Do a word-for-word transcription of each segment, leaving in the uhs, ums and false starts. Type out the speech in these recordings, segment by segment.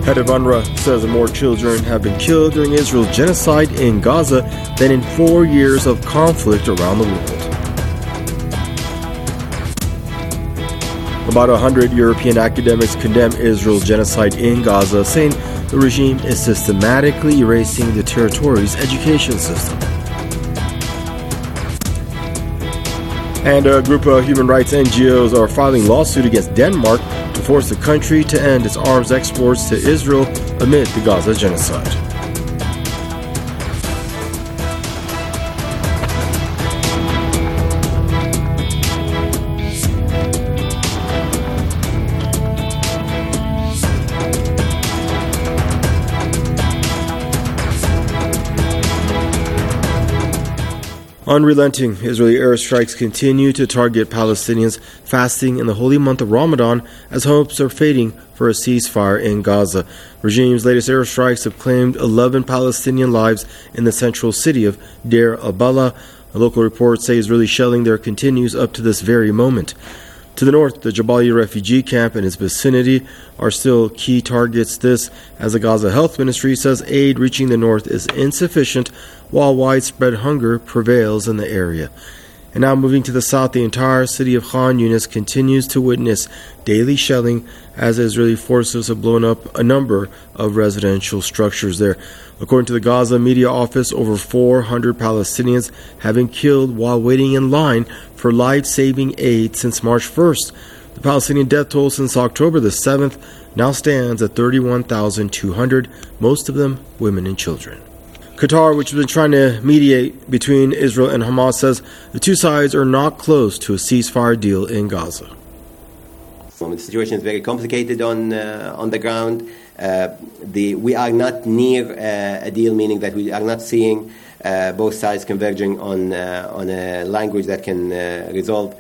Head of UNRWA says more children have been killed during Israel's genocide in Gaza than in four years of conflict around the world. About one hundred European academics condemn Israel's genocide in Gaza, saying the regime is systematically erasing the territory's education system. And a group of human rights N G Os are filing lawsuit against Denmark to force the country to end its arms exports to Israel amid the Gaza genocide. Unrelenting Israeli airstrikes continue to target Palestinians fasting in the holy month of Ramadan as hopes are fading for a ceasefire in Gaza. Regime's latest airstrikes have claimed eleven Palestinian lives in the central city of Deir al-Balah. A local report says Israeli shelling there continues up to this very moment. To the north, the Jabalia refugee camp and its vicinity are still key targets. This, as the Gaza Health Ministry says, aid reaching the north is insufficient while widespread hunger prevails in the area. And now moving to the south, the entire city of Khan Yunis continues to witness daily shelling as Israeli forces have blown up a number of residential structures there. According to the Gaza media office, over four hundred Palestinians have been killed while waiting in line for life-saving aid since March first. The Palestinian death toll since October the seventh now stands at thirty-one thousand two hundred, most of them women and children. Qatar, which has been trying to mediate between Israel and Hamas, says the two sides are not close to a ceasefire deal in Gaza. The situation is very complicated on uh, on the ground. Uh, the, we are not near uh, a deal, meaning that we are not seeing uh, both sides converging on uh, on a language that can uh, resolve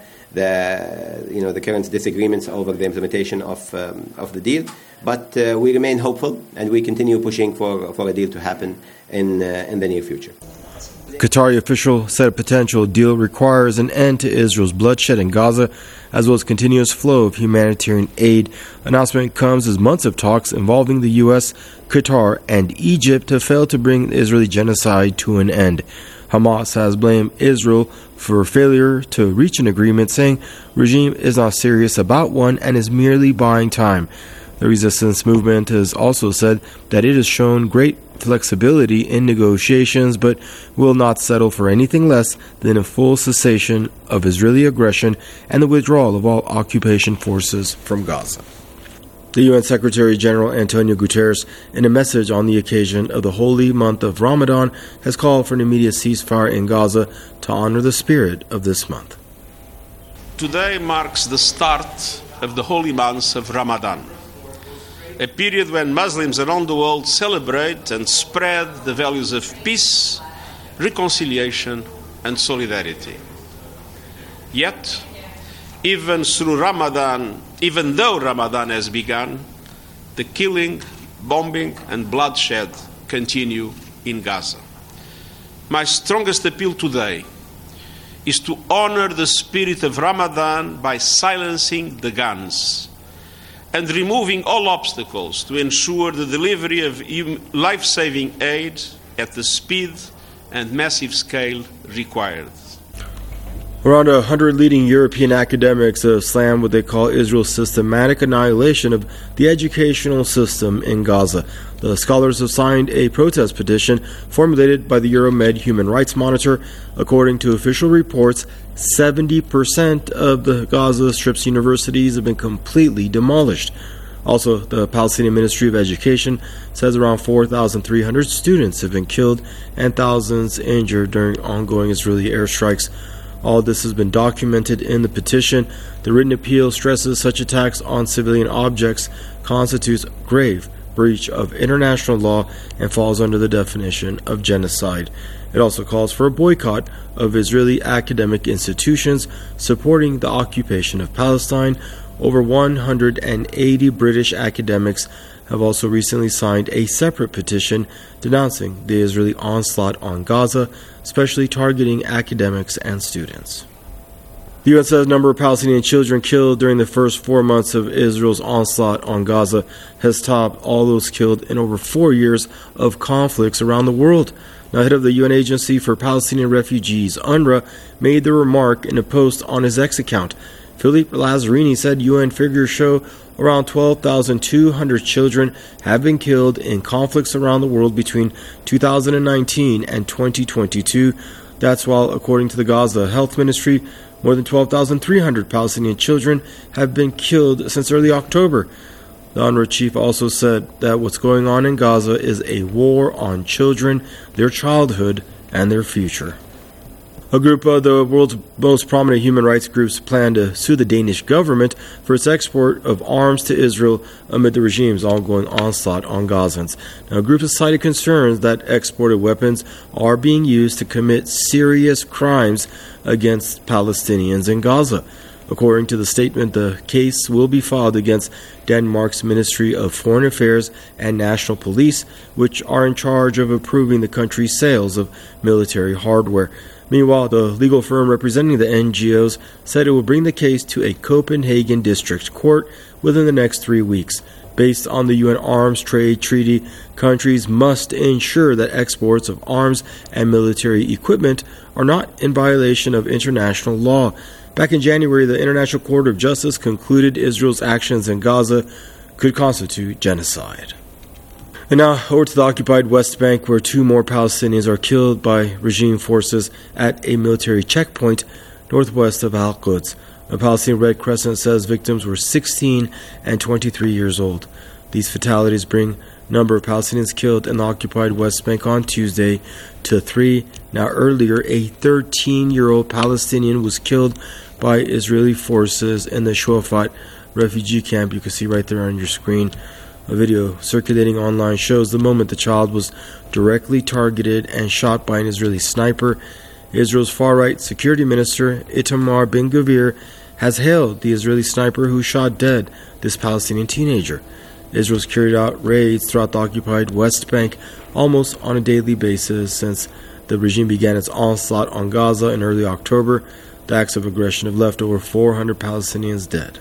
the you know the current disagreements over the implementation of um, of the deal. But uh, we remain hopeful, and we continue pushing for for a deal to happen in uh, in the near future. Qatari official said a potential deal requires an end to Israel's bloodshed in Gaza, as well as continuous flow of humanitarian aid. Announcement comes as months of talks involving the U S, Qatar, and Egypt have failed to bring the Israeli genocide to an end. Hamas has blamed Israel for failure to reach an agreement, saying the regime is not serious about one and is merely buying time. The resistance movement has also said that it has shown great flexibility in negotiations, but will not settle for anything less than a full cessation of Israeli aggression and the withdrawal of all occupation forces from Gaza. The U N Secretary General Antonio Guterres, in a message on the occasion of the holy month of Ramadan, has called for an immediate ceasefire in Gaza to honor the spirit of this month. Today marks the start of the holy month of Ramadan, a period when Muslims around the world celebrate and spread the values of peace, reconciliation, and solidarity. Yet, even through Ramadan, even though Ramadan has begun, the killing, bombing, and bloodshed continue in Gaza. My strongest appeal today is to honor the spirit of Ramadan by silencing the guns and removing all obstacles to ensure the delivery of life-saving aid at the speed and massive scale required. Around a hundred leading European academics have slammed what they call Israel's systematic annihilation of the educational system in Gaza. The scholars have signed a protest petition formulated by the Euromed Human Rights Monitor. According to official reports, seventy percent of the Gaza Strip's universities have been completely demolished. Also, the Palestinian Ministry of Education says around four thousand three hundred students have been killed and thousands injured during ongoing Israeli airstrikes. All this has been documented in the petition. The written appeal stresses such attacks on civilian objects constitutes grave breach of international law and falls under the definition of genocide. It also calls for a boycott of Israeli academic institutions supporting the occupation of Palestine. Over one hundred eighty British academics have also recently signed a separate petition denouncing the Israeli onslaught on Gaza, especially targeting academics and students. The U N says the number of Palestinian children killed during the first four months of Israel's onslaught on Gaza has topped all those killed in over four years of conflicts around the world. Now, head of the U N Agency for Palestinian Refugees, UNRWA, made the remark in a post on his X account. Philippe Lazzarini said U N figures show around twelve thousand two hundred children have been killed in conflicts around the world between two thousand nineteen and twenty twenty-two. That's while, according to the Gaza Health Ministry, more than twelve thousand three hundred Palestinian children have been killed since early October. The UNRWA chief also said that what's going on in Gaza is a war on children, their childhood, and their future. A group of the world's most prominent human rights groups plan to sue the Danish government for its export of arms to Israel amid the regime's ongoing onslaught on Gazans. Now, groups have cited concerns that exported weapons are being used to commit serious crimes against Palestinians in Gaza. According to the statement, the case will be filed against Denmark's Ministry of Foreign Affairs and National Police, which are in charge of approving the country's sales of military hardware. Meanwhile, the legal firm representing the N G Os said it will bring the case to a Copenhagen district court within the next three weeks. Based on the U N Arms Trade Treaty, countries must ensure that exports of arms and military equipment are not in violation of international law. Back in January, the International Court of Justice concluded Israel's actions in Gaza could constitute genocide. And now, over to the occupied West Bank, where two more Palestinians are killed by regime forces at a military checkpoint northwest of Al-Quds. A Palestinian Red Crescent says victims were sixteen and twenty-three years old. These fatalities bring number of Palestinians killed in the occupied West Bank on Tuesday to three. Now, earlier, a thirteen-year-old Palestinian was killed by Israeli forces in the Shafat refugee camp. You can see right there on your screen. A video circulating online shows the moment the child was directly targeted and shot by an Israeli sniper. Israel's far-right security minister, Itamar Ben-Gvir, has hailed the Israeli sniper who shot dead this Palestinian teenager. Israel's carried out raids throughout the occupied West Bank almost on a daily basis since the regime began its onslaught on Gaza in early October. The acts of aggression have left over four hundred Palestinians dead.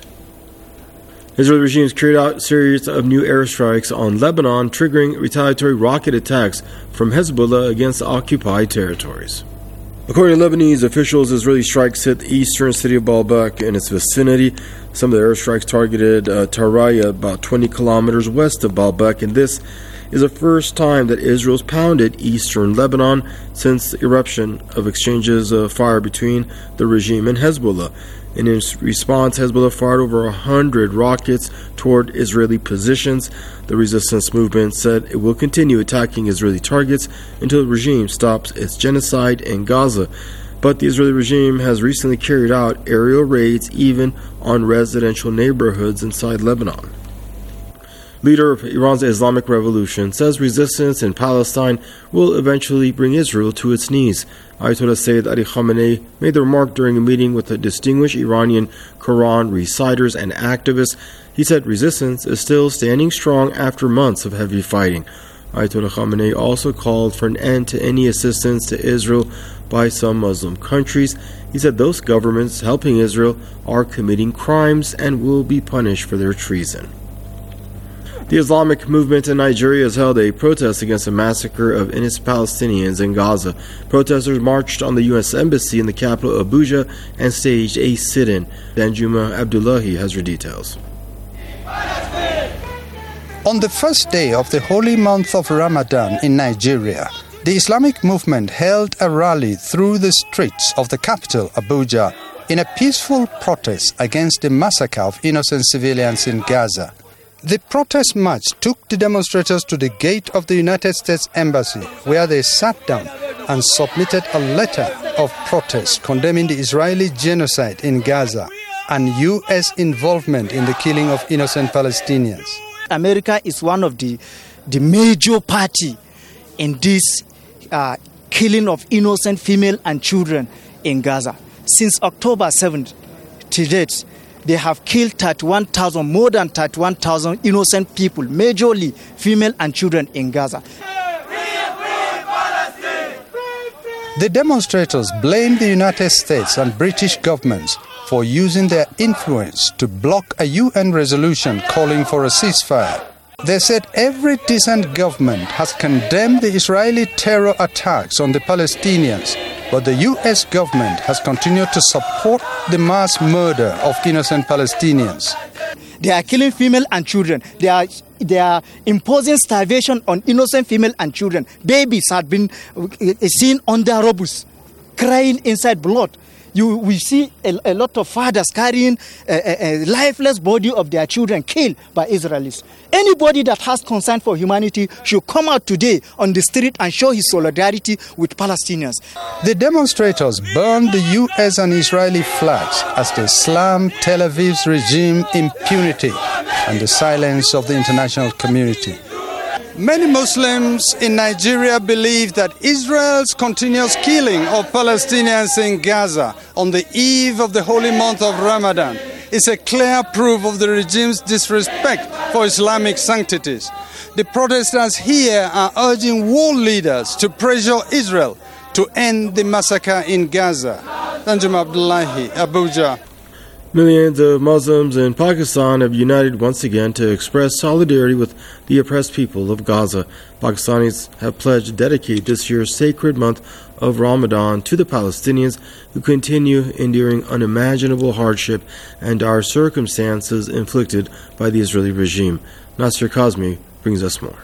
Israeli regime has carried out a series of new airstrikes on Lebanon, triggering retaliatory rocket attacks from Hezbollah against the occupied territories. According to Lebanese officials, Israeli strikes hit the eastern city of Baalbek and its vicinity. Some of the airstrikes targeted uh, Taraya, about twenty kilometers west of Baalbek, and this is the first time that Israel's pounded eastern Lebanon since the eruption of exchanges of fire between the regime and Hezbollah. In response, Hezbollah fired over one hundred rockets toward Israeli positions. The resistance movement said it will continue attacking Israeli targets until the regime stops its genocide in Gaza. But the Israeli regime has recently carried out aerial raids even on residential neighborhoods inside Lebanon. Leader of Iran's Islamic Revolution says resistance in Palestine will eventually bring Israel to its knees. Ayatollah Sayyid Ali Khamenei made the remark during a meeting with the distinguished Iranian Quran reciters and activists. He said resistance is still standing strong after months of heavy fighting. Ayatollah Khamenei also called for an end to any assistance to Israel by some Muslim countries. He said those governments helping Israel are committing crimes and will be punished for their treason. The Islamic movement in Nigeria has held a protest against a massacre of innocent Palestinians in Gaza. Protesters marched on the U S Embassy in the capital Abuja and staged a sit-in. Danjuma Abdullahi has your details. On the first day of the holy month of Ramadan in Nigeria, the Islamic movement held a rally through the streets of the capital, Abuja, in a peaceful protest against the massacre of innocent civilians in Gaza. The protest march took the demonstrators to the gate of the United States Embassy, where they sat down and submitted a letter of protest condemning the Israeli genocide in Gaza and U S involvement in the killing of innocent Palestinians. America is one of the, the major party in this uh, killing of innocent female and children in Gaza. Since October seventh to date, they have killed thirty-one thousand, more than thirty-one thousand innocent people, majorly female and children in Gaza. The demonstrators blamed the United States and British governments for using their influence to block a U N resolution calling for a ceasefire. They said every decent government has condemned the Israeli terror attacks on the Palestinians, but the U S government has continued to support the mass murder of innocent Palestinians. They are killing female and children. They are they are imposing starvation on innocent female and children. Babies have been seen on their robots, crying inside blood. You, we see a, a lot of fathers carrying a, a, a lifeless body of their children killed by Israelis. Anybody that has concern for humanity should come out today on the street and show his solidarity with Palestinians. The demonstrators burned the U S and Israeli flags as they slammed Tel Aviv's regime impunity and the silence of the international community. Many Muslims in Nigeria believe that Israel's continuous killing of Palestinians in Gaza on the eve of the holy month of Ramadan is a clear proof of the regime's disrespect for Islamic sanctities. The protesters here are urging world leaders to pressure Israel to end the massacre in Gaza. Tanjum Abdullahi, Abuja. Millions of Muslims in Pakistan have united once again to express solidarity with the oppressed people of Gaza. Pakistanis have pledged to dedicate this year's sacred month of Ramadan to the Palestinians who continue enduring unimaginable hardship and dire circumstances inflicted by the Israeli regime. Nasir Kazmi brings us more.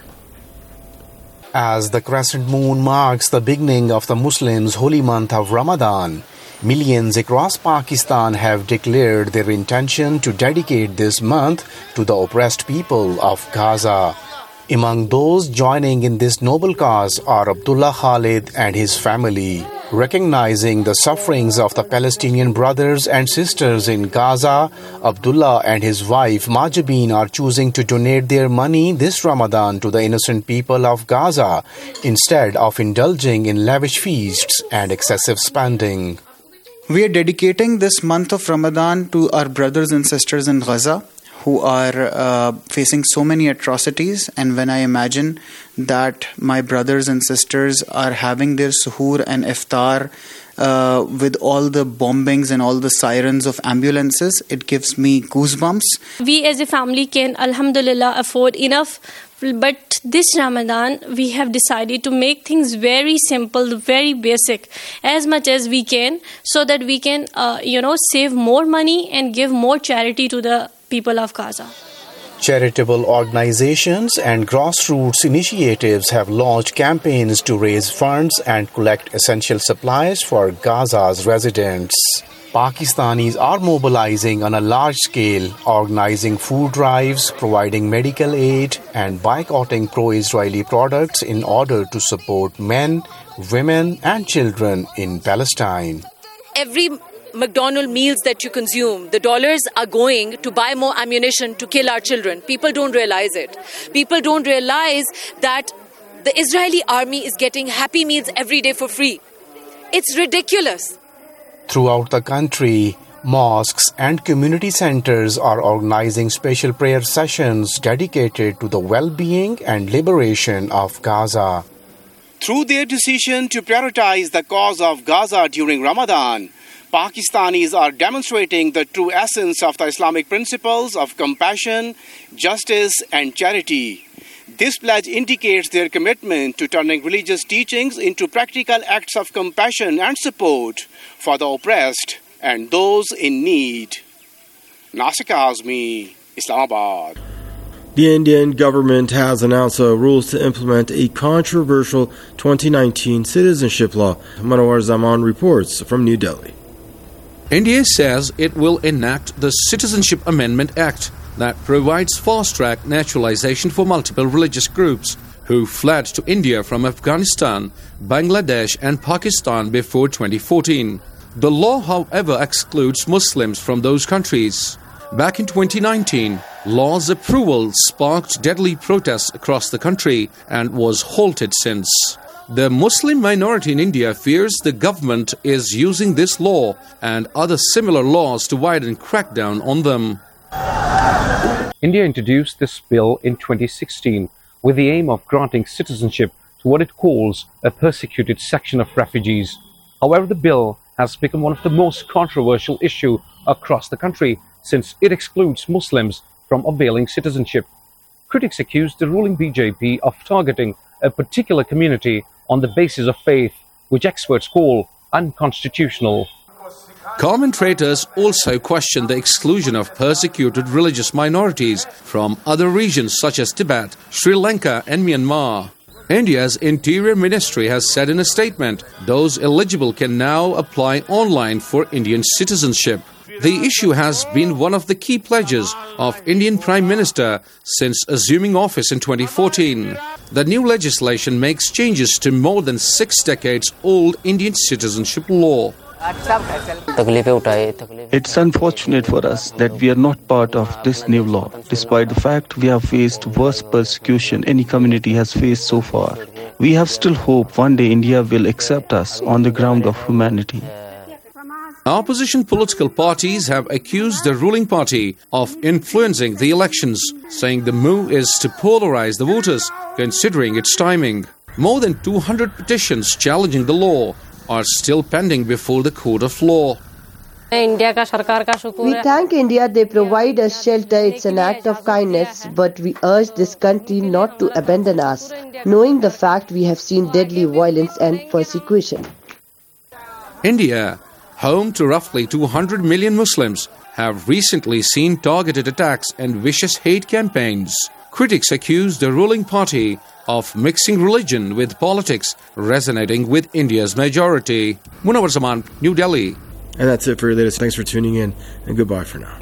As the crescent moon marks the beginning of the Muslims' holy month of Ramadan, millions across Pakistan have declared their intention to dedicate this month to the oppressed people of Gaza. Among those joining in this noble cause are Abdullah Khalid and his family. Recognizing the sufferings of the Palestinian brothers and sisters in Gaza, Abdullah and his wife Majabeen are choosing to donate their money this Ramadan to the innocent people of Gaza instead of indulging in lavish feasts and excessive spending. We are dedicating this month of Ramadan to our brothers and sisters in Gaza who are uh, facing so many atrocities. And when I imagine that my brothers and sisters are having their suhoor and iftar uh, with all the bombings and all the sirens of ambulances, it gives me goosebumps. We as a family can, alhamdulillah, afford enough. But this Ramadan, we have decided to make things very simple, very basic, as much as we can, so that we can, uh, you know, save more money and give more charity to the people of Gaza. Charitable organizations and grassroots initiatives have launched campaigns to raise funds and collect essential supplies for Gaza's residents. Pakistanis are mobilizing on a large scale, organizing food drives, providing medical aid, and boycotting pro-Israeli products in order to support men, women, and children in Palestine. Every McDonald's meals that you consume, the dollars are going to buy more ammunition to kill our children. People don't realize it. People don't realize that the Israeli army is getting Happy Meals every day for free. It's ridiculous. Throughout the country, mosques and community centers are organizing special prayer sessions dedicated to the well-being and liberation of Gaza. Through their decision to prioritize the cause of Gaza during Ramadan, Pakistanis are demonstrating the true essence of the Islamic principles of compassion, justice, and charity. This pledge indicates their commitment to turning religious teachings into practical acts of compassion and support for the oppressed and those in need. Nasir Kazmi, Islamabad. The Indian government has announced uh, rules to implement a controversial twenty nineteen citizenship law. Manowar Zaman reports from New Delhi. India says it will enact the Citizenship Amendment Act that provides fast-track naturalization for multiple religious groups who fled to India from Afghanistan, Bangladesh and Pakistan before twenty fourteen. The law, however, excludes Muslims from those countries. Back in twenty nineteen, law's approval sparked deadly protests across the country and was halted since. The Muslim minority in India fears the government is using this law and other similar laws to widen crackdown on them. India introduced this bill in twenty sixteen with the aim of granting citizenship to what it calls a persecuted section of refugees. However, the bill has become one of the most controversial issues across the country since it excludes Muslims from availing citizenship. Critics accuse the ruling B J P of targeting a particular community on the basis of faith, which experts call unconstitutional. Commentators also question the exclusion of persecuted religious minorities from other regions such as Tibet, Sri Lanka and Myanmar. India's Interior Ministry has said in a statement, those eligible can now apply online for Indian citizenship. The issue has been one of the key pledges of Indian Prime Minister since assuming office in twenty fourteen. The new legislation makes changes to more than six decades old Indian citizenship law. It's unfortunate for us that we are not part of this new law, despite the fact we have faced worse persecution any community has faced so far. We have still hope one day India will accept us on the ground of humanity. Opposition political parties have accused the ruling party of influencing the elections, saying the move is to polarize the voters, considering its timing. More than two hundred petitions challenging the law are still pending before the court of law. We thank India, they provide us shelter, it's an act of kindness, but we urge this country not to abandon us, knowing the fact we have seen deadly violence and persecution. India, home to roughly two hundred million Muslims, have recently seen targeted attacks and vicious hate campaigns. Critics accuse the ruling party of mixing religion with politics, resonating with India's majority. Munawar Zaman, New Delhi. And that's it for your latest. Thanks for tuning in, and goodbye for now.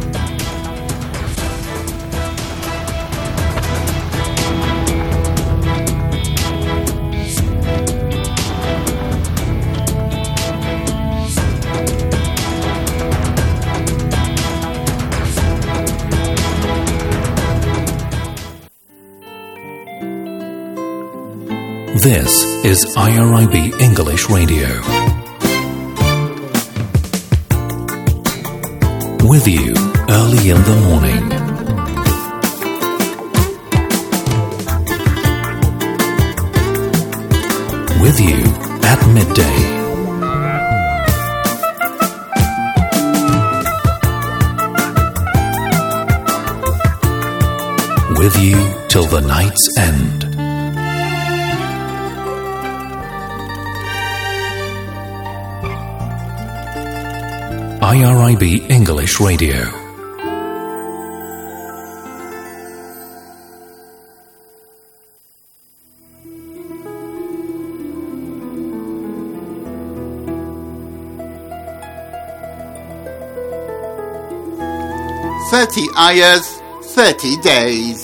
This is I R I B English Radio. With you early in the morning. With you at midday. With you till the night's end. I R I B English Radio. Thirty ayahs, thirty days.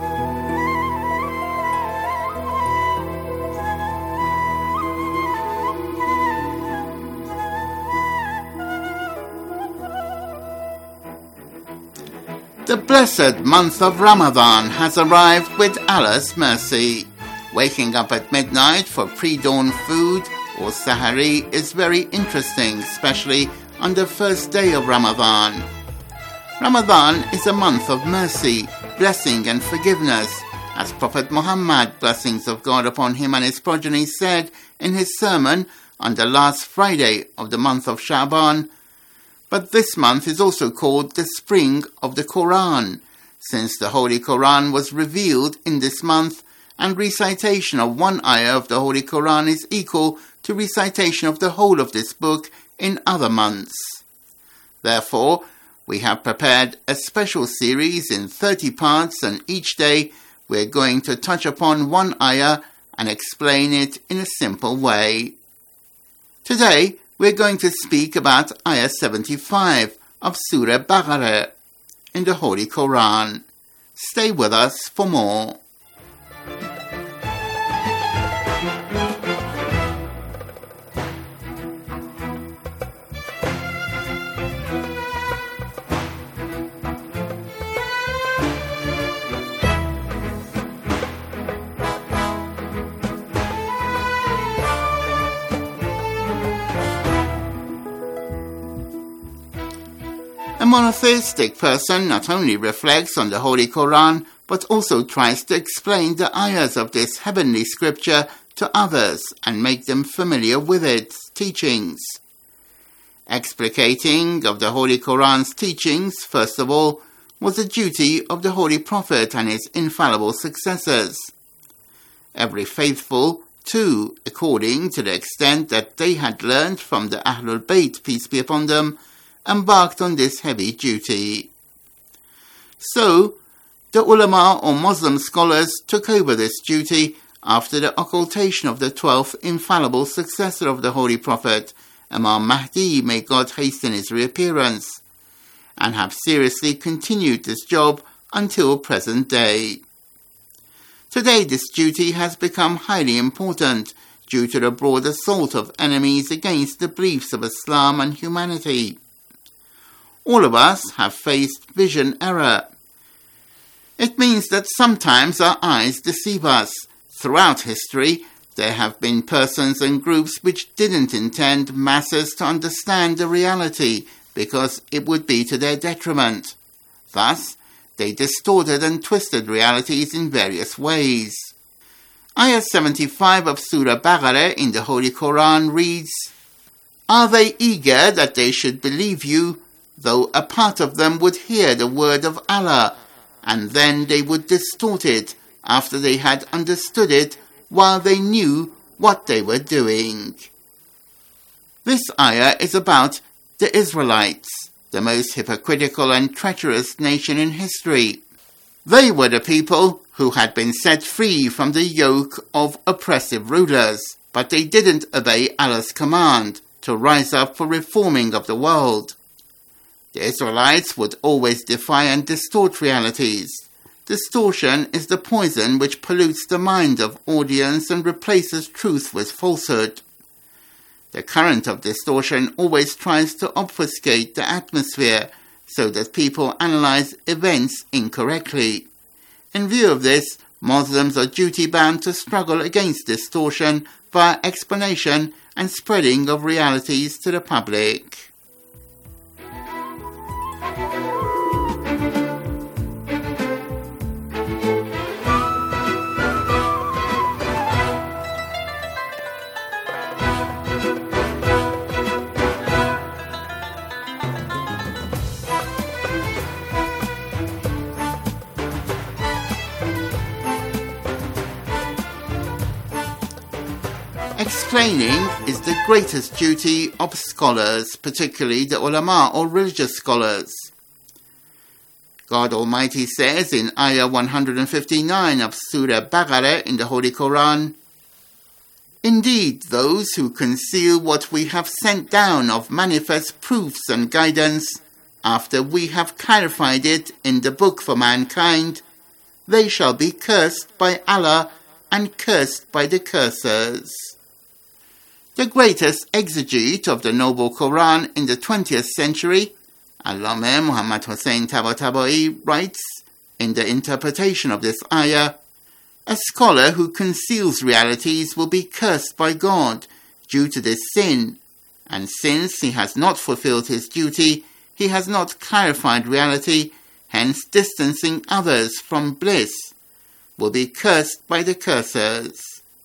The blessed month of Ramadan has arrived with Allah's mercy. Waking up at midnight for pre-dawn food or sahari is very interesting, especially on the first day of Ramadan. Ramadan is a month of mercy, blessing and forgiveness, as Prophet Muhammad, blessings of God upon him and his progeny, said in his sermon on the last Friday of the month of Sha'ban. But this month is also called the spring of the Quran, since the Holy Quran was revealed in this month, and recitation of one ayah of the Holy Quran is equal to recitation of the whole of this book in other months. Therefore, we have prepared a special series in thirty parts, and each day we're going to touch upon one ayah and explain it in a simple way. Today, we're going to speak about ayah seventy-five of Surah Baqarah in the Holy Quran. Stay with us for more. A monotheistic person not only reflects on the Holy Quran, but also tries to explain the ayahs of this heavenly scripture to others and make them familiar with its teachings. Explicating of the Holy Quran's teachings, first of all, was the duty of the Holy Prophet and his infallible successors. Every faithful, too, according to the extent that they had learned from the Ahlul Bayt, peace be upon them, embarked on this heavy duty. So, the ulama or Muslim scholars took over this duty after the occultation of the twelfth infallible successor of the Holy Prophet, Imam Mahdi, may God hasten his reappearance, and have seriously continued this job until present day. Today this duty has become highly important due to the broad assault of enemies against the beliefs of Islam and humanity. All of us have faced vision error. It means that sometimes our eyes deceive us. Throughout history, there have been persons and groups which didn't intend masses to understand the reality because it would be to their detriment. Thus, they distorted and twisted realities in various ways. Ayah seventy-five of Surah Baqarah in the Holy Quran reads, "Are they eager that they should believe you, though a part of them would hear the word of Allah, and then they would distort it after they had understood it while they knew what they were doing?" This ayah is about the Israelites, the most hypocritical and treacherous nation in history. They were the people who had been set free from the yoke of oppressive rulers, but they didn't obey Allah's command to rise up for reforming of the world. The Israelites would always defy and distort realities. Distortion is the poison which pollutes the mind of audience and replaces truth with falsehood. The current of distortion always tries to obfuscate the atmosphere so that people analyze events incorrectly. In view of this, Muslims are duty-bound to struggle against distortion via explanation and spreading of realities to the public. Explaining is the greatest duty of scholars, particularly the ulama or religious scholars. God Almighty says in Ayah one hundred fifty-nine of Surah Baqarah in the Holy Quran, "Indeed, those who conceal what we have sent down of manifest proofs and guidance, after we have clarified it in the book for mankind, they shall be cursed by Allah and cursed by the cursers." The greatest exegete of the Noble Quran in the twentieth century, Allama Muhammad Hussain Tabatabai, writes in the interpretation of this ayah, "A scholar who conceals realities will be cursed by God due to this sin, and since he has not fulfilled his duty, he has not clarified reality, hence distancing others from bliss, will be cursed by the cursers."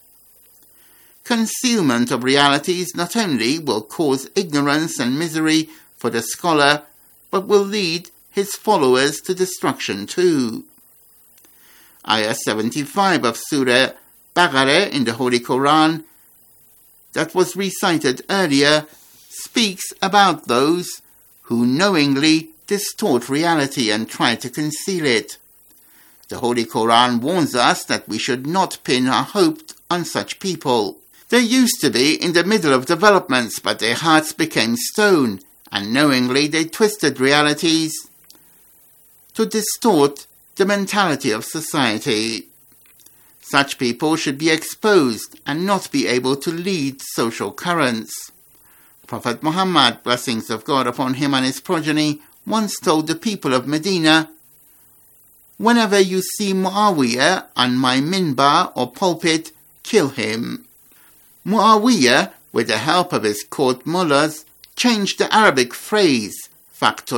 Concealment of realities not only will cause ignorance and misery for the scholar, but will lead his followers to destruction too. Ayah seventy-five of Surah Baqarah in the Holy Quran, that was recited earlier, speaks about those who knowingly distort reality and try to conceal it. The Holy Quran warns us that we should not pin our hope on such people. They used to be in the middle of developments, but their hearts became stone, and knowingly they twisted realities to distort the mentality of society. Such people should be exposed and not be able to lead social currents. Prophet Muhammad, blessings of God upon him and his progeny, once told the people of Medina, "Whenever you see Muawiyah on my minbar or pulpit, kill him." Muawiyah, with the help of his court mullahs, changed the Arabic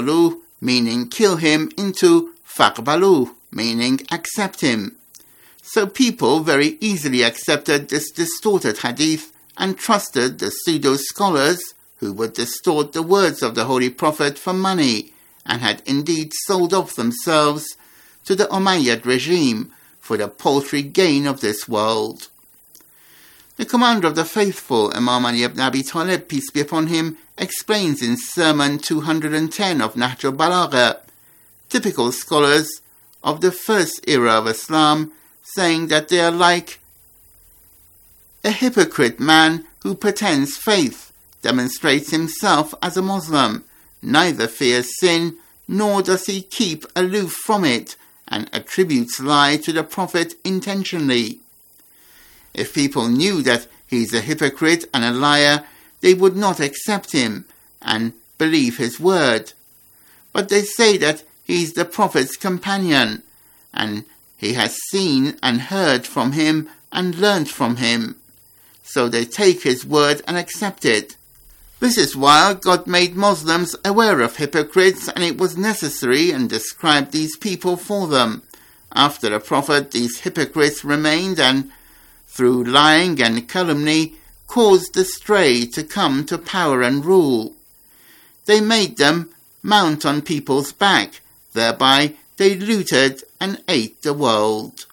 phrase" meaning kill him, into "faqbalu," meaning accept him. So people very easily accepted this distorted hadith and trusted the pseudo-scholars who would distort the words of the Holy Prophet for money and had indeed sold off themselves to the Umayyad regime for the paltry gain of this world. The commander of the faithful, Imam Ali ibn Abi Talib, peace be upon him, explains in Sermon two hundred ten of Nahj al-Balagha, typical scholars of the first era of Islam, saying that they are like a hypocrite man who pretends faith, demonstrates himself as a Muslim, neither fears sin, nor does he keep aloof from it, and attributes lie to the Prophet intentionally. If people knew that he is a hypocrite and a liar, they would not accept him and believe his word. But they say that he is the Prophet's companion, and he has seen and heard from him and learnt from him. So they take his word and accept it. This is why God made Muslims aware of hypocrites, and it was necessary and described these people for them. After the Prophet, these hypocrites remained and, through lying and calumny, caused the stray to come to power and rule. They made them mount on people's back, thereby they looted and ate the world.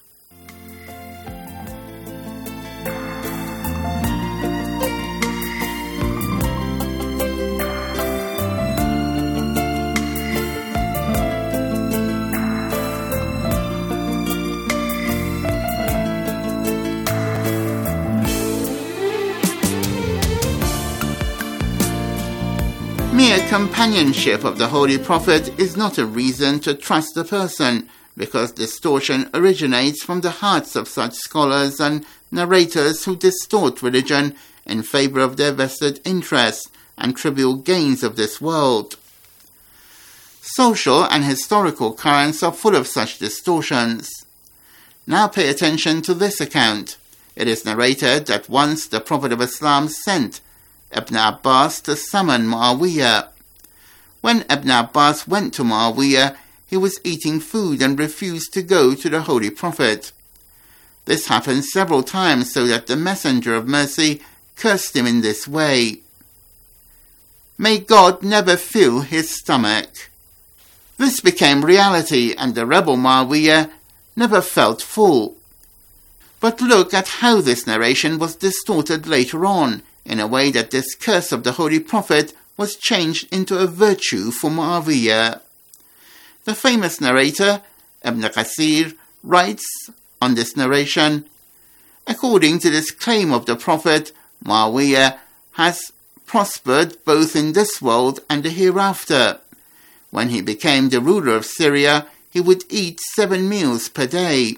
Mere companionship of the Holy Prophet is not a reason to trust a person, because distortion originates from the hearts of such scholars and narrators who distort religion in favor of their vested interests and trivial gains of this world. Social and historical currents are full of such distortions. Now pay attention to this account. It is narrated that once the Prophet of Islam sent Ibn Abbas to summon Muawiyah. When Ibn Abbas went to Muawiyah, he was eating food and refused to go to the Holy Prophet. This happened several times, so that the Messenger of Mercy cursed him in this way: "May God never fill his stomach." This became reality, and the rebel Muawiyah never felt full. But look at how this narration was distorted later on, in a way that this curse of the Holy Prophet was changed into a virtue for Muawiyah. The famous narrator, Ibn Qasir, writes on this narration, "According to this claim of the Prophet, Muawiyah has prospered both in this world and the hereafter. When he became the ruler of Syria, he would eat seven meals per day.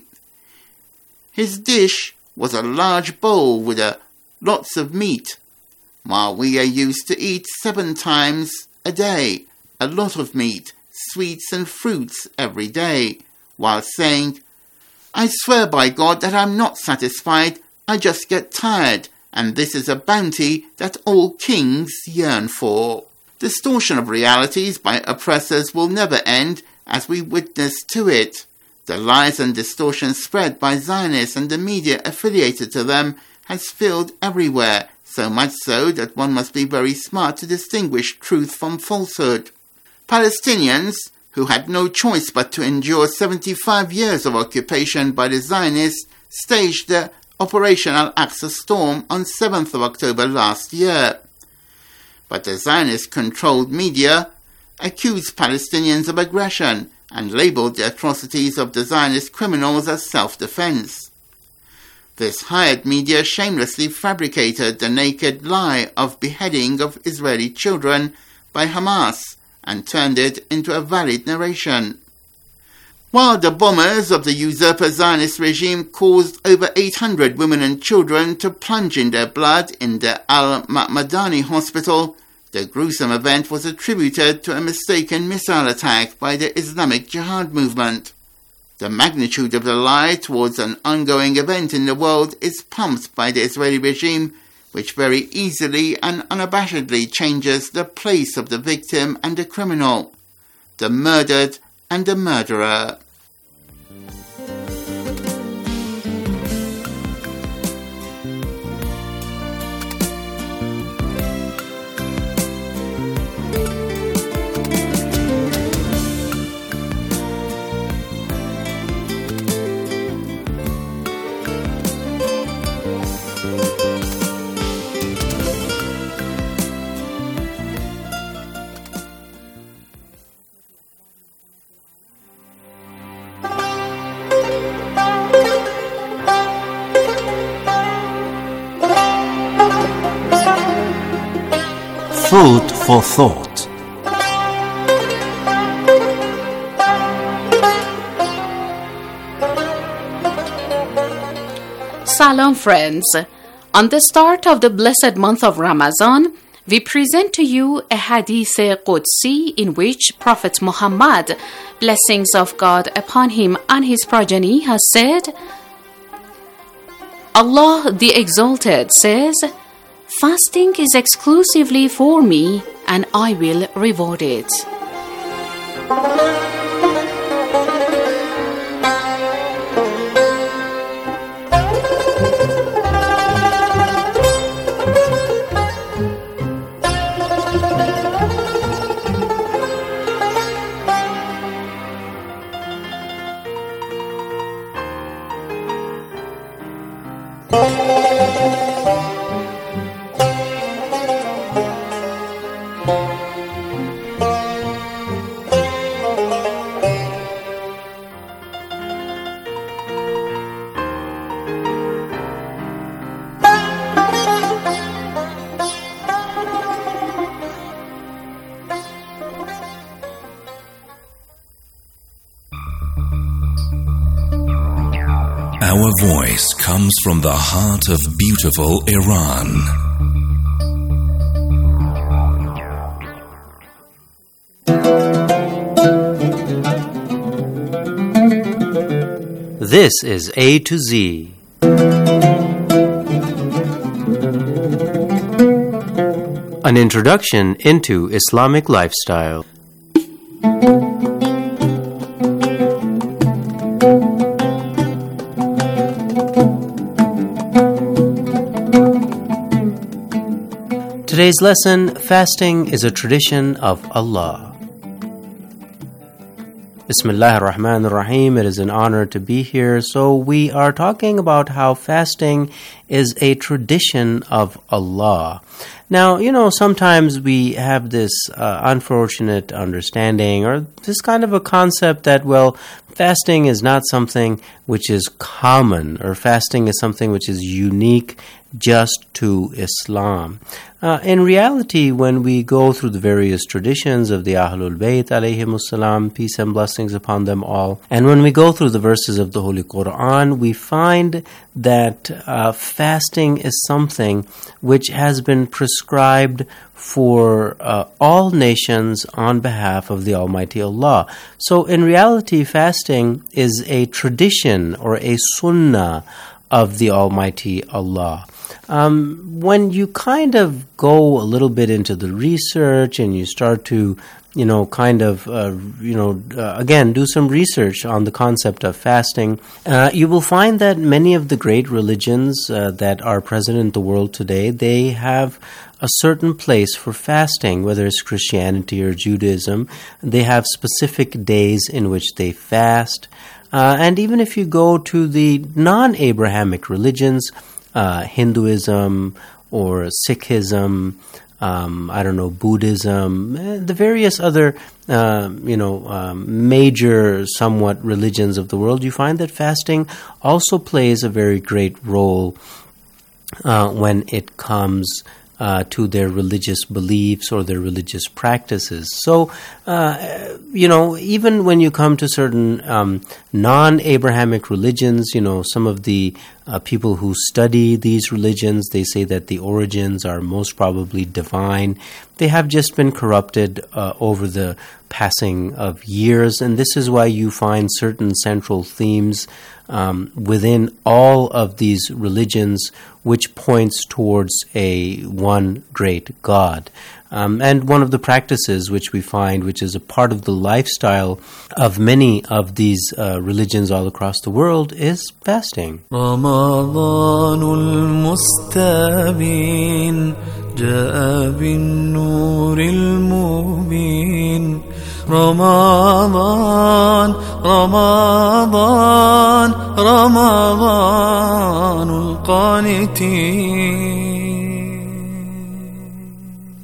His dish was a large bowl with a lots of meat. Muawiyah used to eat seven times a day, a lot of meat, sweets and fruits every day, while saying, 'I swear by God that I'm not satisfied, I just get tired, and this is a bounty that all kings yearn for.'" Distortion of realities by oppressors will never end, as we witness to it. The lies and distortion spread by Zionists and the media affiliated to them has filled everywhere, so much so that one must be very smart to distinguish truth from falsehood. Palestinians, who had no choice but to endure seventy-five years of occupation by the Zionists, staged the Operation Al-Aqsa Storm on seventh of October last year. But the Zionist-controlled media accused Palestinians of aggression and labeled the atrocities of the Zionist criminals as self-defense. This hired media shamelessly fabricated the naked lie of beheading of Israeli children by Hamas and turned it into a valid narration. While the bombers of the usurper Zionist regime caused over eight hundred women and children to plunge in their blood in the Al-Ma'madani hospital, the gruesome event was attributed to a mistaken missile attack by the Islamic Jihad movement. The magnitude of the lie towards an ongoing event in the world is pumped by the Israeli regime, which very easily and unabashedly changes the place of the victim and the criminal, the murdered and the murderer. Food for thought. Salam friends. On the start of the blessed month of Ramadan, we present to you a hadith Qudsi in which Prophet Muhammad, blessings of God upon him and his progeny, has said, Allah the Exalted says, fasting is exclusively for me and I will reward it. Our voice comes from the heart of beautiful Iran. This is A to Z. An introduction into Islamic lifestyle. Today's lesson, fasting is a tradition of Allah. Bismillah ar-Rahman ar-Rahim. It is an honor to be here. So we are talking about how fasting is a tradition of Allah. Now, you know, sometimes we have this uh, unfortunate understanding or this kind of a concept that, well, fasting is not something which is common, or fasting is something which is unique just to Islam. Uh, in reality, when we go through the various traditions of the Ahlul Bayt alayhimussalam, peace and blessings upon them all, and when we go through the verses of the Holy Quran, we find that uh, fasting is something which has been prescribed for uh, all nations on behalf of the Almighty Allah. So in reality, fasting is a tradition or a sunnah of the Almighty Allah. Um, when you kind of go a little bit into the research and you start to, you know, kind of, uh, you know, uh, again, do some research on the concept of fasting, uh, you will find that many of the great religions uh, that are present in the world today, they have a certain place for fasting, whether it's Christianity or Judaism. They have specific days in which they fast. Uh, and even if you go to the non-Abrahamic religions, uh, Hinduism or Sikhism, um, I don't know, Buddhism, the various other, uh, you know, um, major somewhat religions of the world, you find that fasting also plays a very great role uh, when it comes Uh, to their religious beliefs or their religious practices. So, uh, you know, even when you come to certain um, non-Abrahamic religions, you know, some of the uh, people who study these religions, they say that the origins are most probably divine. They have just been corrupted uh, over the passing of years, and this is why you find certain central themes um, within all of these religions which points towards a one great God. Um, and one of the practices which we find, which is a part of the lifestyle of many of these uh, religions all across the world, is fasting. Ramadanul mustabin ja'a bin nuril mubin. Ramadan, Ramadan, Ramadanul qanitin.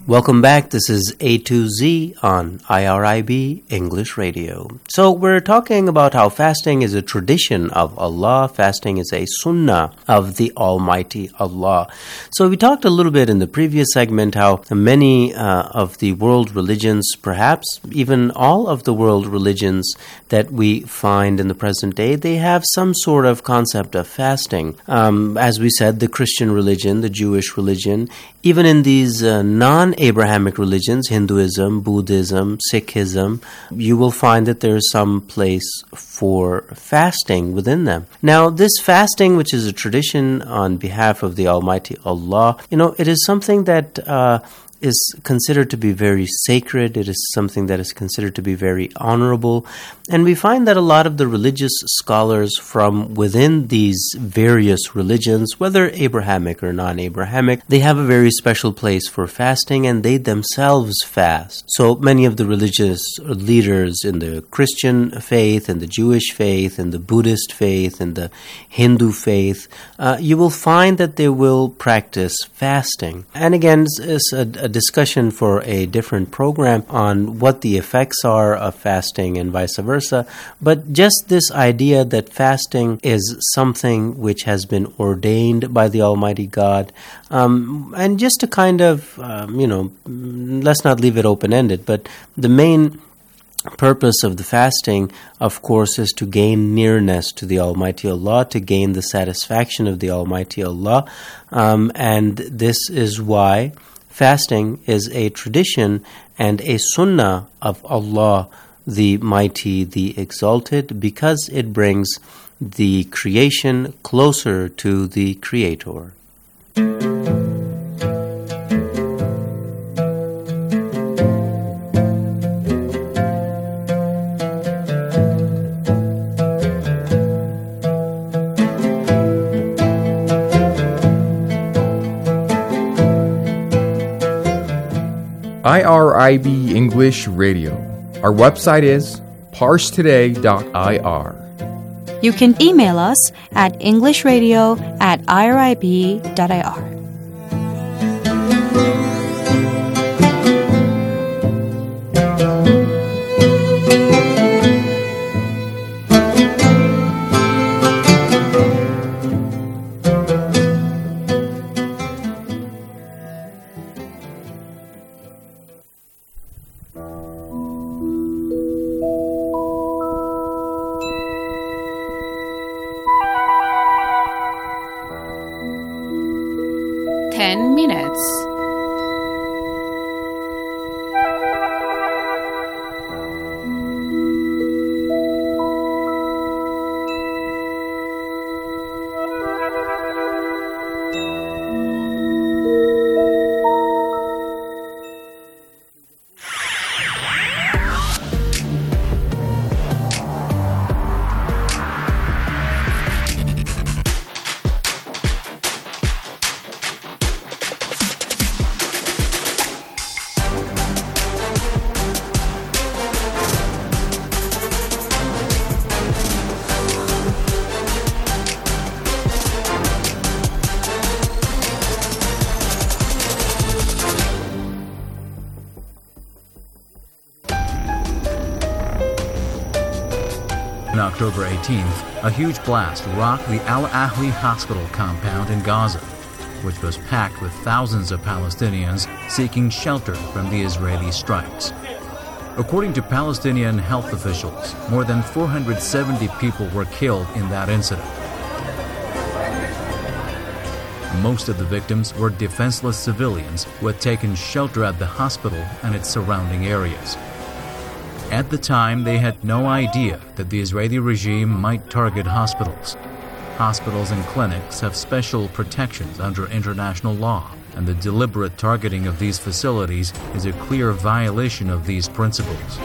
Welcome back. This is A to Z on I R I B English Radio. So we're talking about how fasting is a tradition of Allah. Fasting is a sunnah of the Almighty Allah. So we talked a little bit in the previous segment how many uh, of the world religions, perhaps even all of the world religions that we find in the present day, they have some sort of concept of fasting. Um, as we said, the Christian religion, the Jewish religion, even in these uh, non-Abrahamic religions, Hinduism, Buddhism, Sikhism, you will find that there is some place for fasting within them. Now, this fasting, which is a tradition on behalf of the Almighty Allah, you know, it is something that uh, is considered to be very sacred. It is something that is considered to be very honorable. And we find that a lot of the religious scholars from within these various religions, whether Abrahamic or non-Abrahamic, they have a very special place for fasting, and they themselves fast. So many of the religious leaders in the Christian faith, in the Jewish faith, in the Buddhist faith, in the Hindu faith, uh, you will find that they will practice fasting. And again, it's a, a discussion for a different program on what the effects are of fasting and vice versa. But just this idea that fasting is something which has been ordained by the Almighty God, um, and just to kind of, um, you know, let's not leave it open-ended, but the main purpose of the fasting, of course, is to gain nearness to the Almighty Allah, to gain the satisfaction of the Almighty Allah, um, and this is why fasting is a tradition and a sunnah of Allah, the Mighty, the Exalted, because it brings the creation closer to the Creator. I R I B English Radio. Our website is parse today dot I R. You can email us at englishradio at I R I B dot I R. Ten minutes. On October eighteenth, a huge blast rocked the Al Ahli hospital compound in Gaza, which was packed with thousands of Palestinians seeking shelter from the Israeli strikes. According to Palestinian health officials, more than four hundred seventy people were killed in that incident. Most of the victims were defenseless civilians who had taken shelter at the hospital and its surrounding areas. At the time, they had no idea that the Israeli regime might target hospitals. Hospitals and clinics have special protections under international law, and the deliberate targeting of these facilities is a clear violation of these principles.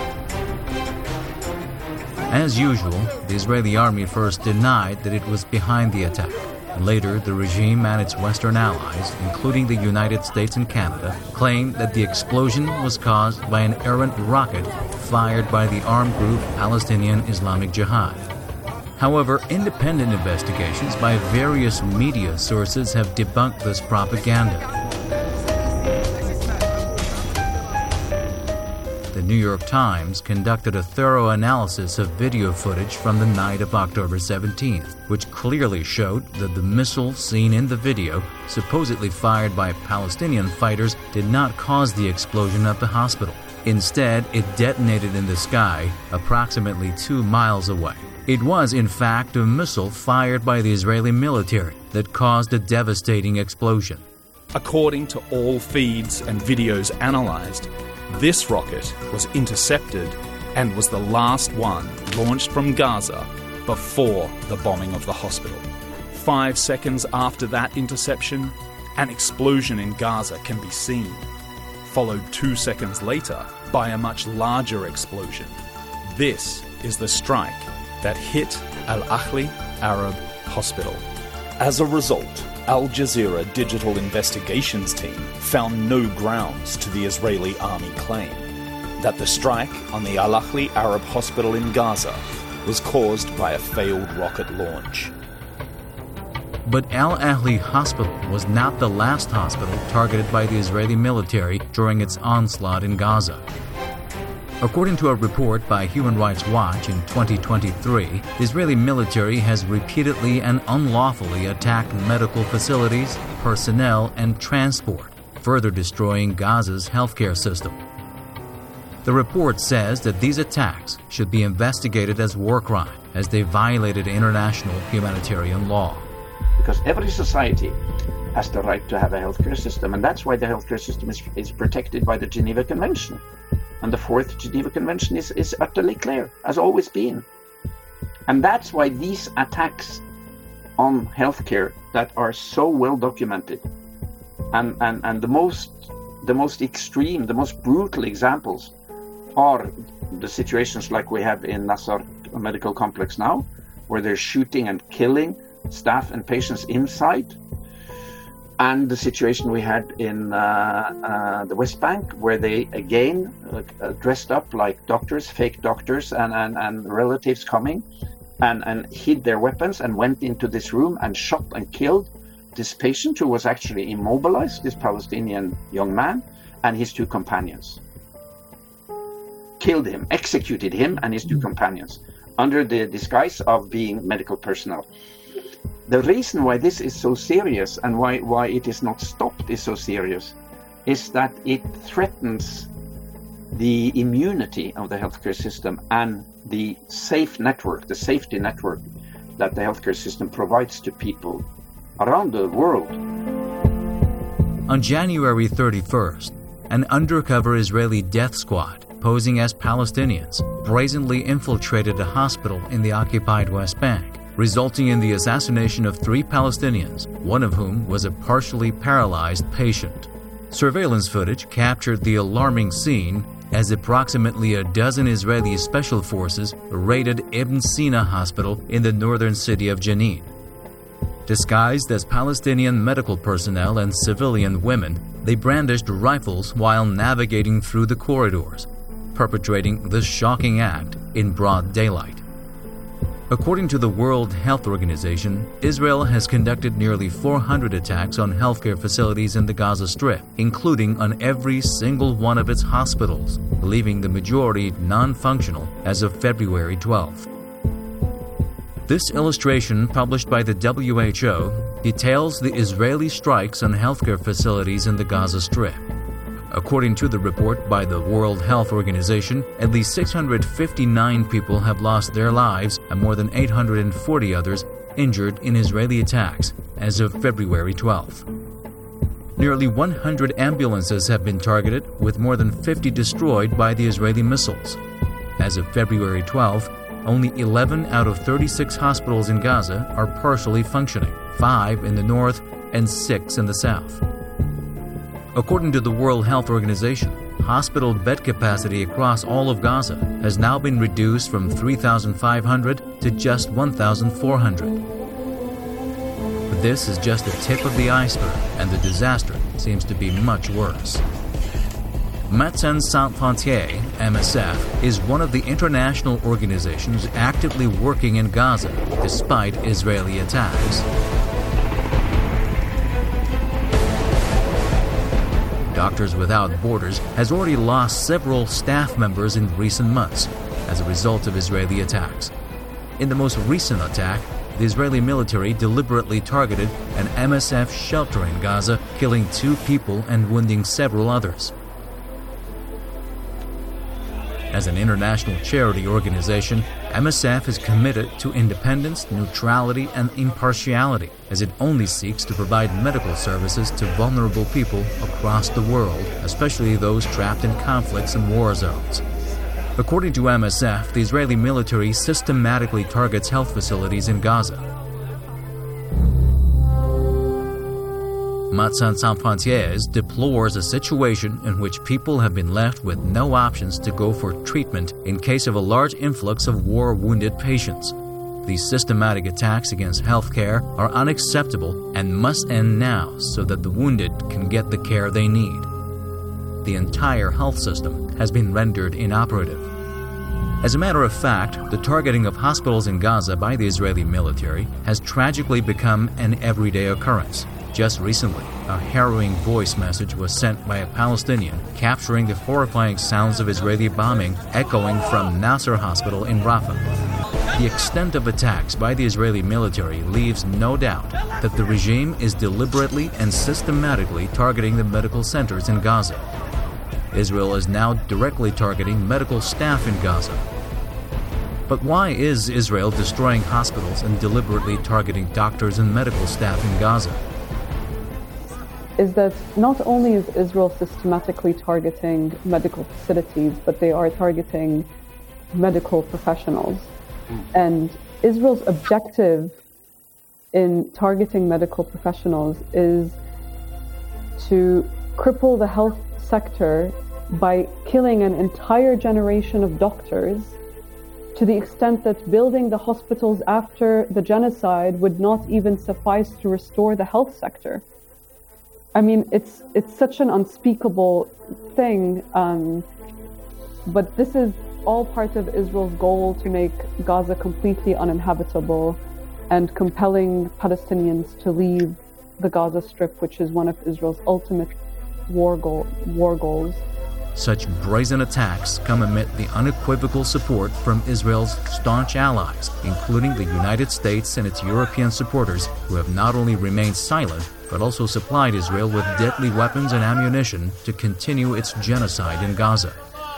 As usual, the Israeli army first denied that it was behind the attack. Later, the regime and its Western allies, including the United States and Canada, claimed that the explosion was caused by an errant rocket fired by the armed group Palestinian Islamic Jihad. However, independent investigations by various media sources have debunked this propaganda. the New York Times conducted a thorough analysis of video footage from the night of October seventeenth, which clearly showed that the missile seen in the video, supposedly fired by Palestinian fighters, did not cause the explosion at the hospital. Instead, it detonated in the sky approximately two miles away. It was, in fact, a missile fired by the Israeli military that caused a devastating explosion. According to all feeds and videos analysed, this rocket was intercepted and was the last one launched from Gaza before the bombing of the hospital. Five seconds after that interception, an explosion in Gaza can be seen, followed two seconds later by a much larger explosion. This is the strike that hit Al Ahli Arab Hospital. As a result, Al Jazeera Digital Investigations Team found no grounds to the Israeli army claim that the strike on the Al Ahli Arab Hospital in Gaza was caused by a failed rocket launch. But Al Ahli Hospital was not the last hospital targeted by the Israeli military during its onslaught in Gaza. According to a report by Human Rights Watch in twenty twenty-three, the Israeli military has repeatedly and unlawfully attacked medical facilities, personnel, and transport, further destroying Gaza's healthcare system. The report says that these attacks should be investigated as war crime, as they violated international humanitarian law. Because every society has the right to have a healthcare system, and that's why the healthcare system is, is protected by the Geneva Convention. And the Fourth Geneva Convention is, is utterly clear, has always been. And that's why these attacks on healthcare that are so well documented, and, and, and the most the most extreme, the most brutal examples are the situations like we have in Nasser Medical Complex now, where they're shooting and killing staff and patients inside, and the situation we had in uh, uh, the West Bank, where they again uh, dressed up like doctors, fake doctors, and, and, and relatives coming, and, and hid their weapons and went into this room and shot and killed this patient who was actually immobilized, this Palestinian young man, and his two companions. Killed him, executed him and his two companions under the disguise of being medical personnel. The reason why this is so serious and why, why it is not stopped is so serious is that it threatens the immunity of the healthcare system and the safe network, the safety network that the healthcare system provides to people around the world. On January thirty-first, an undercover Israeli death squad posing as Palestinians brazenly infiltrated a hospital in the occupied West Bank, resulting in the assassination of three Palestinians, one of whom was a partially paralyzed patient. Surveillance footage captured the alarming scene as approximately a dozen Israeli special forces raided Ibn Sina Hospital in the northern city of Jenin. Disguised as Palestinian medical personnel and civilian women, they brandished rifles while navigating through the corridors, perpetrating the shocking act in broad daylight. According to the World Health Organization, Israel has conducted nearly four hundred attacks on healthcare facilities in the Gaza Strip, including on every single one of its hospitals, leaving the majority non-functional as of February twelfth. This illustration, published by the W H O, details the Israeli strikes on healthcare facilities in the Gaza Strip. According to the report by the World Health Organization, at least six hundred fifty-nine people have lost their lives and more than eight hundred forty others injured in Israeli attacks as of February twelfth. Nearly one hundred ambulances have been targeted, with more than fifty destroyed by the Israeli missiles. As of February twelfth, only eleven out of thirty-six hospitals in Gaza are partially functioning, five in the north and six in the south. According to the World Health Organization, hospital bed capacity across all of Gaza has now been reduced from three thousand five hundred to just one thousand four hundred. But this is just the tip of the iceberg, and the disaster seems to be much worse. Médecins Sans Frontières, M S F, is one of the international organizations actively working in Gaza despite Israeli attacks. Doctors Without Borders has already lost several staff members in recent months as a result of Israeli attacks. In the most recent attack, the Israeli military deliberately targeted an M S F shelter in Gaza, killing two people and wounding several others. As an international charity organization, M S F is committed to independence, neutrality, and impartiality, as it only seeks to provide medical services to vulnerable people across the world, especially those trapped in conflicts and war zones. According to M S F, the Israeli military systematically targets health facilities in Gaza. Médecins Sans Frontières deplores a situation in which people have been left with no options to go for treatment in case of a large influx of war-wounded patients. These systematic attacks against healthcare are unacceptable and must end now so that the wounded can get the care they need. The entire health system has been rendered inoperative. As a matter of fact, the targeting of hospitals in Gaza by the Israeli military has tragically become an everyday occurrence. Just recently, a harrowing voice message was sent by a Palestinian capturing the horrifying sounds of Israeli bombing echoing from Nasser Hospital in Rafah. The extent of attacks by the Israeli military leaves no doubt that the regime is deliberately and systematically targeting the medical centers in Gaza. Israel is now directly targeting medical staff in Gaza. But why is Israel destroying hospitals and deliberately targeting doctors and medical staff in Gaza? Is that not only is Israel systematically targeting medical facilities, but they are targeting medical professionals. And Israel's objective in targeting medical professionals is to cripple the health sector by killing an entire generation of doctors, to the extent that building the hospitals after the genocide would not even suffice to restore the health sector. I mean, it's it's such an unspeakable thing, um, but this is all part of Israel's goal to make Gaza completely uninhabitable and compelling Palestinians to leave the Gaza Strip, which is one of Israel's ultimate war goal, war goals. Such brazen attacks come amid the unequivocal support from Israel's staunch allies, including the United States and its European supporters, who have not only remained silent, but also supplied Israel with deadly weapons and ammunition to continue its genocide in Gaza.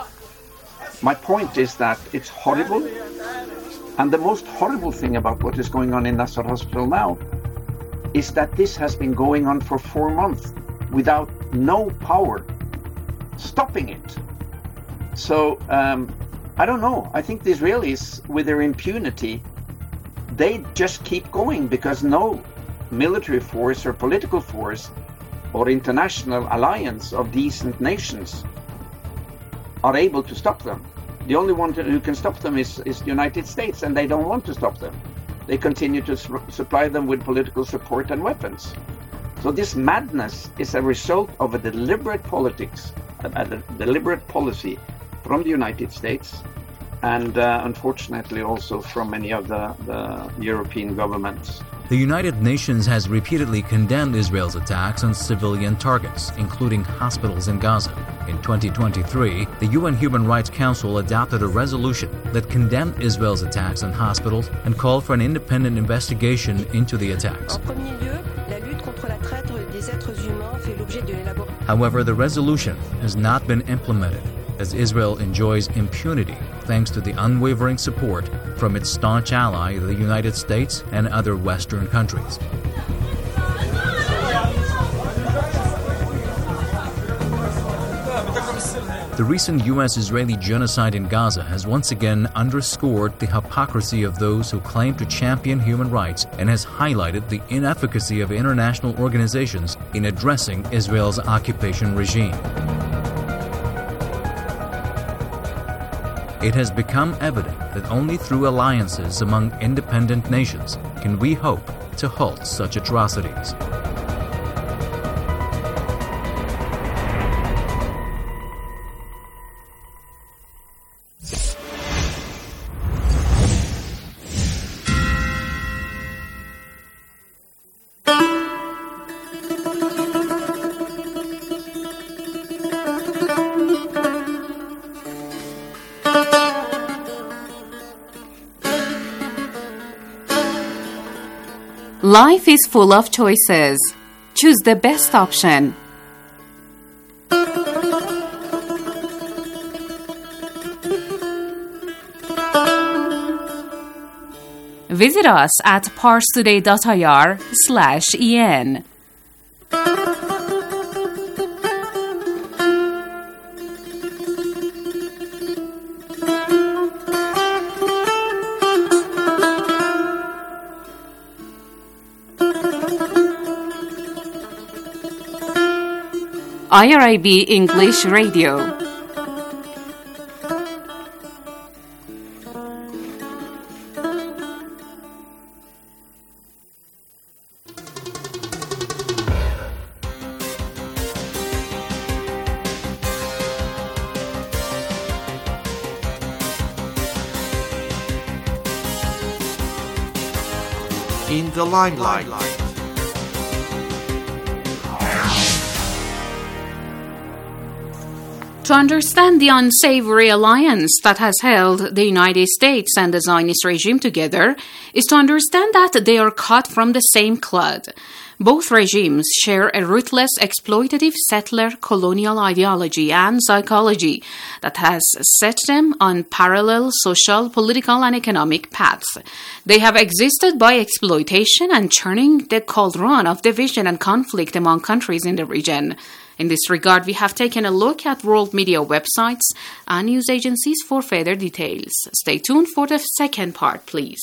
My point is that it's horrible, and the most horrible thing about what is going on in Nasser Hospital now is that this has been going on for four months without no power stopping it. So, um, I don't know. I think the Israelis, with their impunity, they just keep going because no military force or political force or international alliance of decent nations are able to stop them. The only one who can stop them is, is the United States, and they don't want to stop them. They continue to su- supply them with political support and weapons. So this madness is a result of a deliberate politics, a, a deliberate policy from the United States, and uh, unfortunately also from many of the, the European governments. The United Nations has repeatedly condemned Israel's attacks on civilian targets, including hospitals in Gaza. In twenty twenty-three, the U N Human Rights Council adopted a resolution that condemned Israel's attacks on hospitals and called for an independent investigation into the attacks. However, the resolution has not been implemented, as Israel enjoys impunity thanks to the unwavering support from its staunch ally, the United States, and other Western countries. The recent U S-Israeli genocide in Gaza has once again underscored the hypocrisy of those who claim to champion human rights and has highlighted the inefficacy of international organizations in addressing Israel's occupation regime. It has become evident that only through alliances among independent nations can we hope to halt such atrocities. Life is full of choices. Choose the best option. Visit us at parstoday.ir slash en. I R I B English Radio. In the limelight. To understand the unsavory alliance that has held the United States and the Zionist regime together is to understand that they are cut from the same cloth. Both regimes share a ruthless, exploitative settler colonial ideology and psychology that has set them on parallel social, political, and economic paths. They have existed by exploitation and churning the cauldron of division and conflict among countries in the region. In this regard, we have taken a look at world media websites and news agencies for further details. Stay tuned for the second part, please.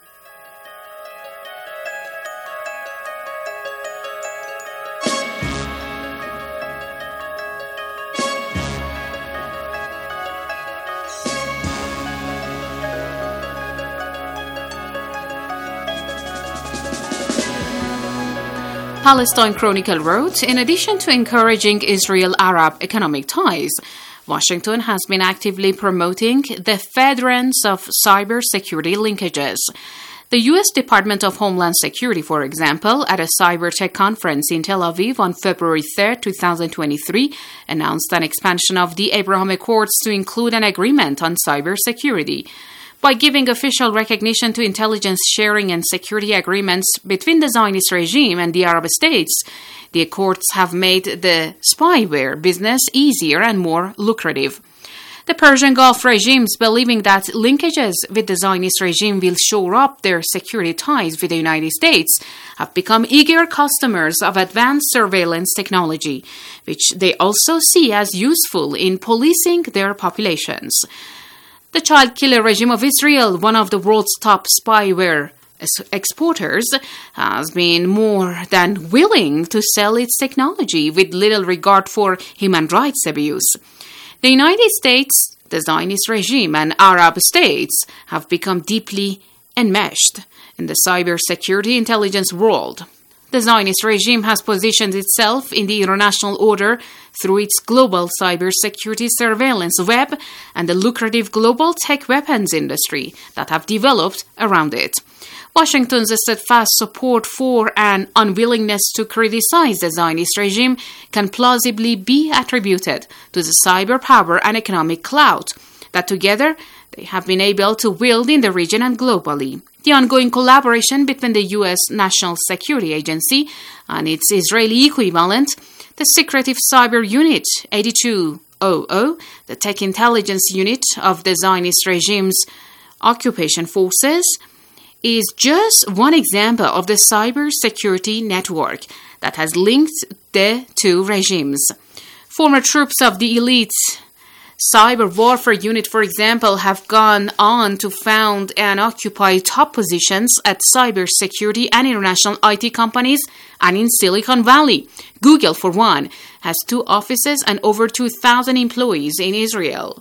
Palestine Chronicle wrote, in addition to encouraging Israel-Arab economic ties, Washington has been actively promoting the furtherance of cybersecurity linkages. The U S Department of Homeland Security, for example, at a cyber tech conference in Tel Aviv on February third, twenty twenty-three, announced an expansion of the Abraham Accords to include an agreement on cybersecurity. By giving official recognition to intelligence sharing and security agreements between the Zionist regime and the Arab states, the accords have made the spyware business easier and more lucrative. The Persian Gulf regimes, believing that linkages with the Zionist regime will shore up their security ties with the United States, have become eager customers of advanced surveillance technology, which they also see as useful in policing their populations. The child killer regime of Israel, one of the world's top spyware exporters, has been more than willing to sell its technology with little regard for human rights abuse. The United States, the Zionist regime, and Arab states have become deeply enmeshed in the cybersecurity intelligence world. The Zionist regime has positioned itself in the international order through its global cybersecurity surveillance web and the lucrative global tech weapons industry that have developed around it. Washington's steadfast support for and unwillingness to criticize the Zionist regime can plausibly be attributed to the cyber power and economic clout that together they have been able to wield in the region and globally. The ongoing collaboration between the U S National Security Agency and its Israeli equivalent, the Secretive Cyber Unit eighty-two hundred, the Tech Intelligence Unit of the Zionist regime's occupation forces, is just one example of the cybersecurity network that has linked the two regimes. Former troops of the elite Cyber Warfare Unit, for example, have gone on to found and occupy top positions at cybersecurity and international I T companies and in Silicon Valley. Google, for one, has two offices and over two thousand employees in Israel.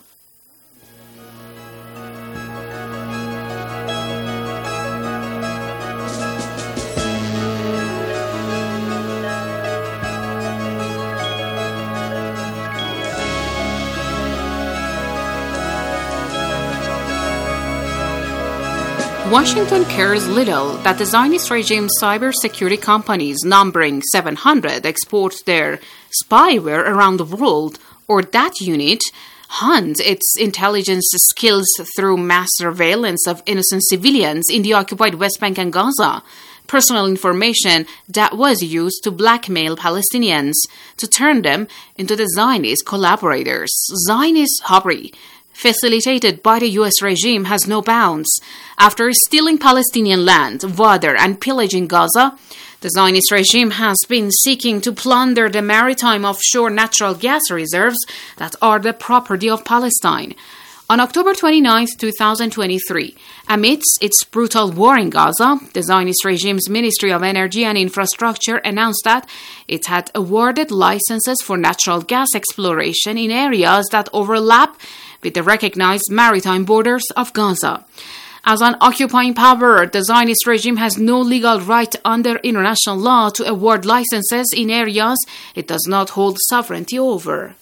Washington cares little that the Zionist regime's cybersecurity companies, numbering seven hundred, export their spyware around the world, or that unit hunts its intelligence skills through mass surveillance of innocent civilians in the occupied West Bank and Gaza, personal information that was used to blackmail Palestinians to turn them into the Zionist collaborators. Zionist hobby, facilitated by the U S regime, has no bounds. After stealing Palestinian land, water, and pillaging Gaza, the Zionist regime has been seeking to plunder the maritime offshore natural gas reserves that are the property of Palestine. On October twenty-ninth, twenty twenty-three, amidst its brutal war in Gaza, the Zionist regime's Ministry of Energy and Infrastructure announced that it had awarded licenses for natural gas exploration in areas that overlap with the recognized maritime borders of Gaza. As an occupying power, the Zionist regime has no legal right under international law to award licenses in areas it does not hold sovereignty over.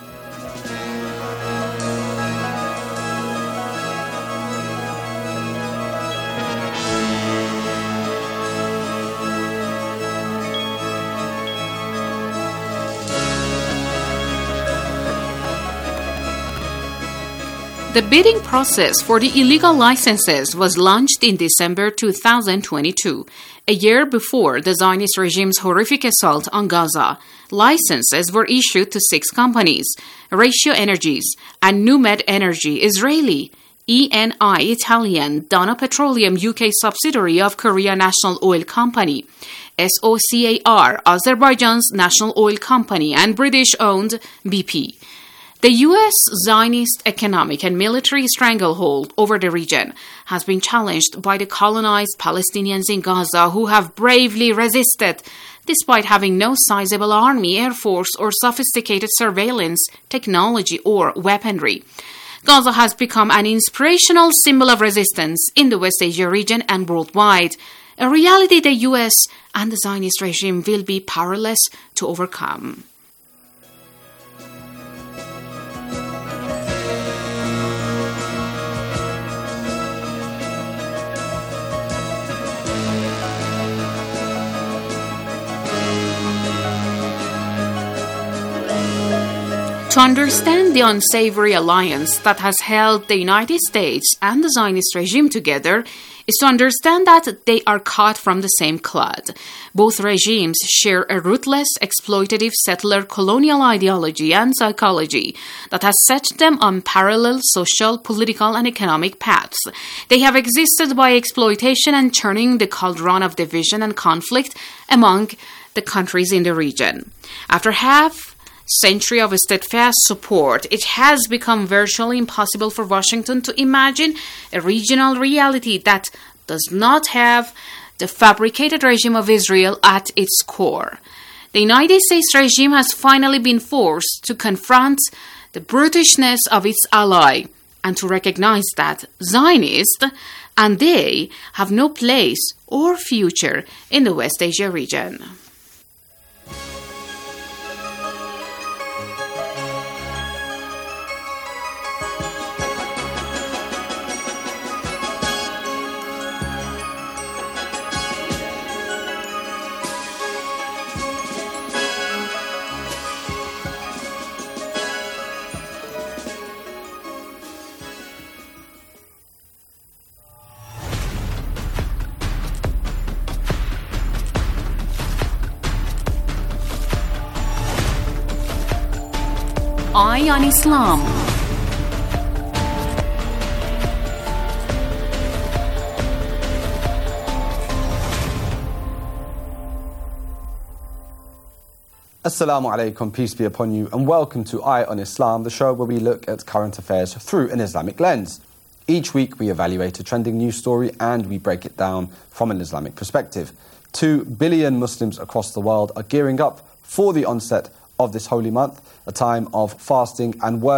The bidding process for the illegal licenses was launched in December two thousand twenty-two, a year before the Zionist regime's horrific assault on Gaza. Licenses were issued to six companies: Ratio Energies and NewMed Energy, Israeli; E N I, Italian; Dana Petroleum, U K subsidiary of Korea National Oil Company; S O C A R, Azerbaijan's national oil company; and British-owned B P. The U S Zionist economic and military stranglehold over the region has been challenged by the colonized Palestinians in Gaza, who have bravely resisted despite having no sizable army, air force, or sophisticated surveillance technology or weaponry. Gaza has become an inspirational symbol of resistance in the West Asia region and worldwide, a reality the U S and the Zionist regime will be powerless to overcome. To understand the unsavory alliance that has held the United States and the Zionist regime together is to understand that they are cut from the same cloth. Both regimes share a ruthless, exploitative settler colonial ideology and psychology that has set them on parallel social, political, and economic paths. They have existed by exploitation and churning the cauldron of division and conflict among the countries in the region. After half century of steadfast support, it has become virtually impossible for Washington to imagine a regional reality that does not have the fabricated regime of Israel at its core. The United States regime has finally been forced to confront the brutishness of its ally and to recognize that Zionists and they have no place or future in the West Asia region. Eye on Islam. Assalamu alaikum, peace be upon you, and welcome to Eye on Islam, the show where we look at current affairs through an Islamic lens. Each week we evaluate a trending news story and we break it down from an Islamic perspective. Two billion Muslims across the world are gearing up for the onset of this holy month, a time of fasting and worship.